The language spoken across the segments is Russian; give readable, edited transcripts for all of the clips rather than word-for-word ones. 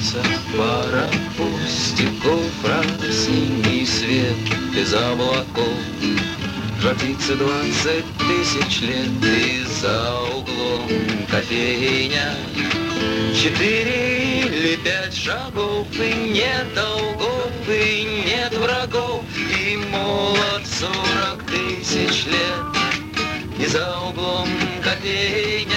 Катится пара пустяков, синий свет из облаков. Жар птицы 20 тысяч лет, и за углом кофейня. 4 или 5 шагов, и нет долгов, и нет врагов, и молод 40 тысяч лет, и за углом кофейня.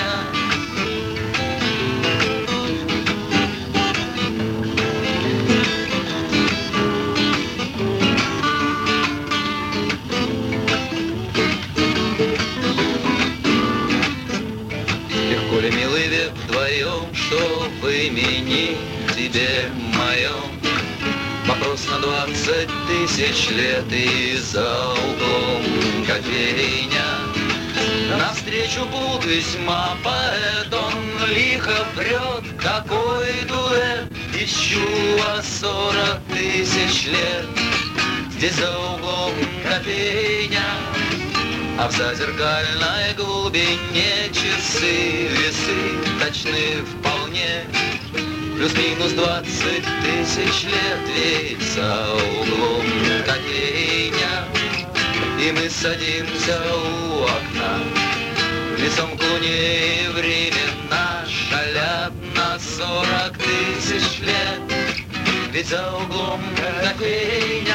Легко ли, милый, век вдвоем, что в имени тебе моем? Вопрос на 20 тысяч лет, и за углом кофейня. Навстречу будущему поэт, он лихо прет, такой дуэт. Ищу вас 40 тысяч лет, здесь за углом кофейня. А в зазеркальной глубине часы, весы точны вполне. Плюс-минус 20 тысяч лет, ведь за углом кофейня. И мы садимся у окна, лицом к луне, и времена шалят на 40 тысяч лет, ведь за углом кофейня.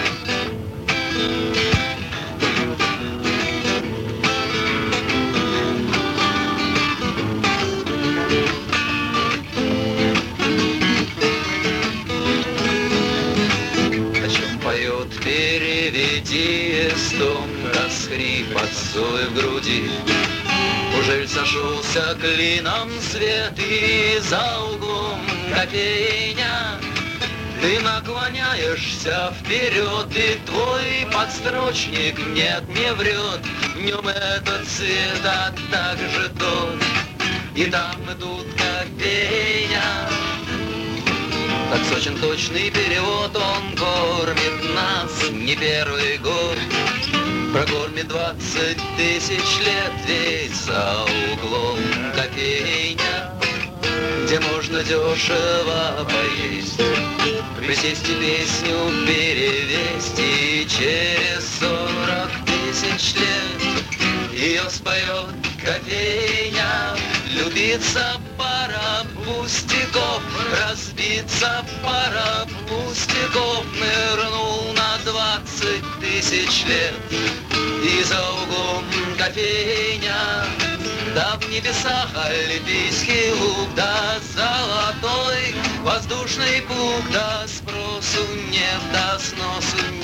Переведи эстон, расхрип от соли в груди. Ужель сошелся клином свет, и за углом кофейня. Ты наклоняешься вперед, и твой подстрочник нет, не врет. В нем этот цвет, а также тот, и там и тут кофейня. Так сочен точный перевод, он кормит нас не первый год. Прокормит 20 тысяч лет, ведь за углом кофейня, где можно дешево поесть, присесть и песню перевесть. И через 40 тысяч лет ее споет кофейня. Любится пара пустяков, разбиться пара пустяков. Нырнул на 20 тысяч лет, и за углом кофейня. Да в небесах Олимпийский луг, да золотой воздушный пук, да спросу нет, да сносу